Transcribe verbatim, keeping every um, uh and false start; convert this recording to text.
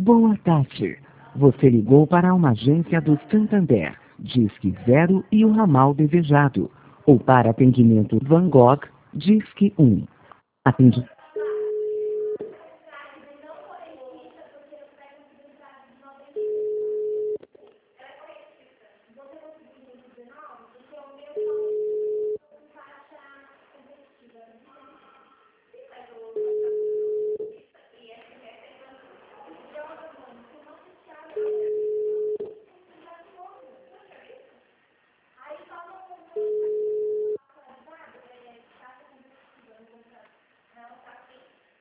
Boa tarde. Você ligou para uma agência do Santander, Disque Zero e o ramal desejado. Ou para atendimento Van Gogh, Disque um. Atendi...